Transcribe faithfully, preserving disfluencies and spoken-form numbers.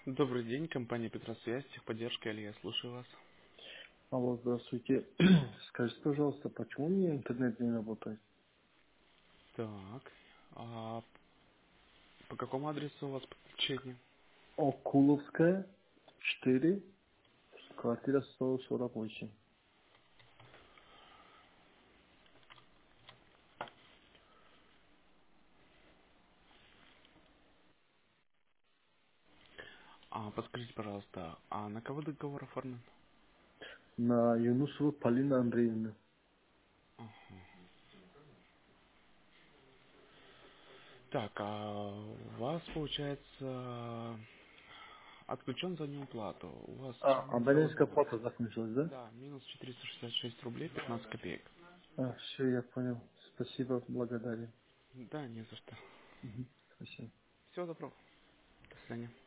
Добрый день, компания Петросвязь, техподдержка, Илья, слушаю вас. Алло, здравствуйте. Скажите, пожалуйста, почему у меня интернет не работает? Так, а по какому адресу у вас подключение? Окуловская, четыре, квартира сто сорок восемь. А, подскажите, пожалуйста, а на кого договор оформлен? На Юнусову Полина Андреевна. Так, а у вас, получается, отключен за неуплату. У вас А, целый абонентская баланс. плата закончилась, да? Да, минус четыреста шестьдесят шесть рублей пятнадцать копеек. А, все, я понял. Спасибо, благодарен. Да, не за что. Мгм, спасибо. Всего доброго. До свидания.